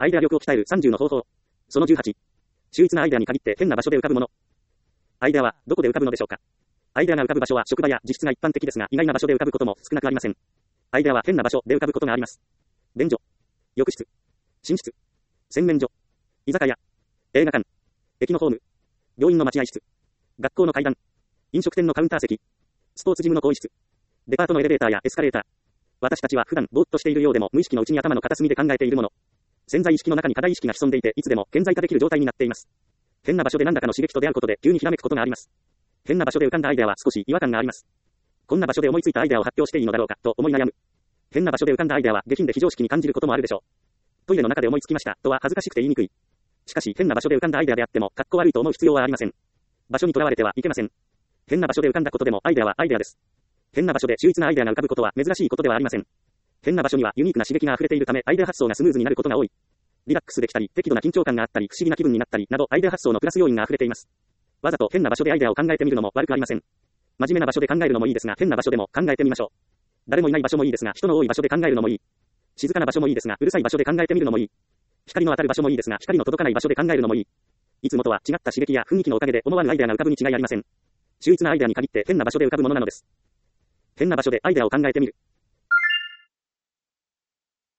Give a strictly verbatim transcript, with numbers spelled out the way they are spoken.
アイデア力を鍛えるさんじゅうの方法。そのじゅうはち。秀逸なアイデアに限って変な場所で浮かぶもの。アイデアはどこで浮かぶのでしょうか。アイデアが浮かぶ場所は職場や自室が一般的ですが、意外な場所で浮かぶことも少なくありません。アイデアは変な場所で浮かぶことがあります。便所、浴室、寝室、洗面所、居酒屋、映画館、駅のホーム、病院の待合室、学校の階段、飲食店のカウンター席、スポーツジムの更衣室、デパートのエレベーターやエスカレーター。私たちは普段ぼーっとしているようでも無意識のうちに頭の片隅で考えているもの。潜在意識の中に課題意識が潜んでいて、いつでも顕在化できる状態になっています。変な場所で何らかの刺激と出会うことで急にひらめくことがあります。変な場所で浮かんだアイデアは少し違和感があります。こんな場所で思いついたアイデアを発表していいのだろうかと思い悩む。変な場所で浮かんだアイデアは下品で非常識に感じることもあるでしょう。トイレの中で思いつきましたとは恥ずかしくて言いにくい。しかし変な場所で浮かんだアイデアであってもかっこ悪いと思う必要はありません。場所にとらわれてはいけません。変な場所で浮かんだことでもアイデアはアイデアです。変な場所で秀逸なアイデアが浮かぶことは珍しいことではありません。変な場所にはユニークな刺激が溢れているためアイデア発想がスムーズになることが多い。リラックスできたり、適度な緊張感があったり、不思議な気分になったりなどアイデア発想のプラス要因が溢れています。わざと変な場所でアイデアを考えてみるのも悪くありません。真面目な場所で考えるのもいいですが、変な場所でも考えてみましょう。誰もいない場所もいいですが、人の多い場所で考えるのもいい。静かな場所もいいですが、うるさい場所で考えてみるのもいい。光の当たる場所もいいですが、光の届かない場所で考えるのもいい。いつもとは違った刺激や雰囲気のおかげで思わぬアイデアが浮かぶに違いありません。秀逸なアイデアに限って変な場所で浮かぶものなのです。変な場所でアイデアを考えてみる。